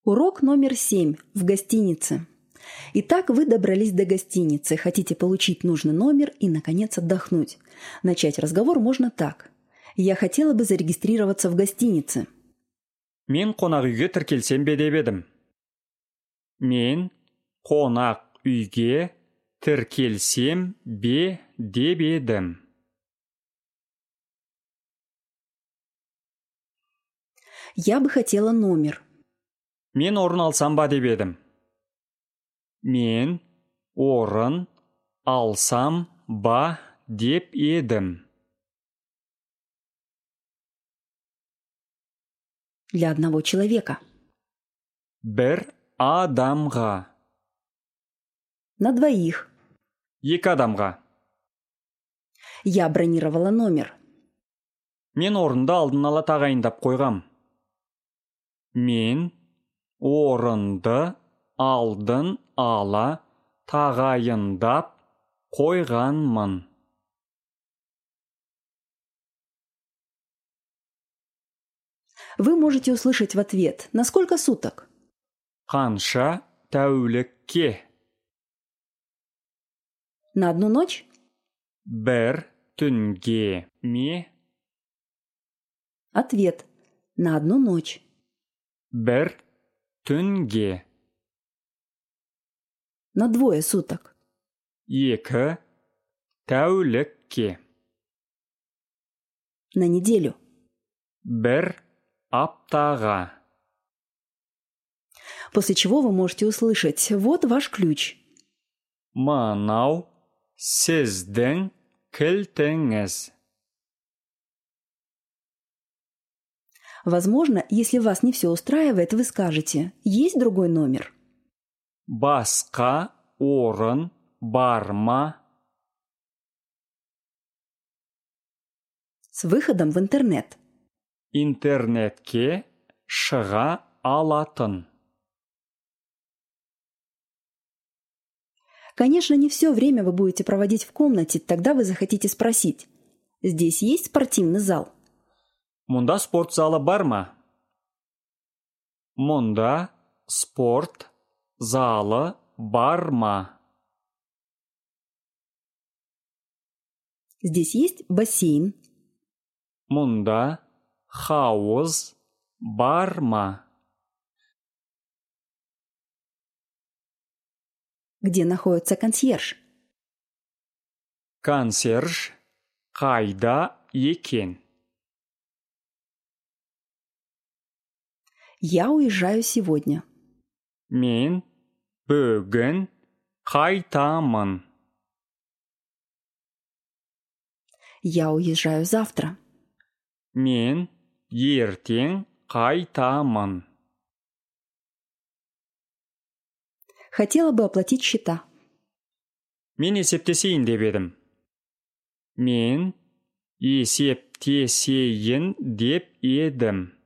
Урок номер 7 в гостинице. Итак, вы добрались до гостиницы, хотите получить нужный номер и, наконец, отдохнуть. Начать разговор можно так. Я хотела бы зарегистрироваться в гостинице. Мен қонақ үйге тіркелсем бе деп едім. Мен қонақ үйге тіркелсем бе деп едім. Я бы хотела номер. Мен орын алсам ба деп едім. Мен орын алсам ба деп едім. Для одного человека. Бір адамға. На двоих. Екі адамға. Я бронировала номер. Мен орынды алдын ала тағайындап қойғам. Мен орынды алдын ала тағайындап қойғанмын. Вы можете услышать в ответ «На сколько суток?» Қанша тәулікке? На одну ночь? Бір түнге ме? Ответ «На одну ночь». Бір түнге. На двое суток. Екі тәулікке. На неделю. Бір аптаға. После чего вы можете услышать «Вот ваш ключ». Мынау сіздің кілтіңіз. Возможно, если вас не все устраивает, вы скажете «Есть другой номер?» Басқа орын бар ма? С выходом в интернет. Интернетке шыға алатын. Конечно, не все время вы будете проводить в комнате, тогда вы захотите спросить «Здесь есть спортивный зал?» Мұнда спорт залы бар ма? Мұнда спорт залы бар ма? Здесь есть бассейн? Мұнда хауыз бар ма? Где находится консьерж? Консьерж қайда екен? Я уезжаю сегодня. Мен бүгін қайтамын. Я уезжаю завтра. Мен ертең қайтамын. Хотела бы оплатить счета. Мен есептесейін деп едім. Мен есептесейін деп едім.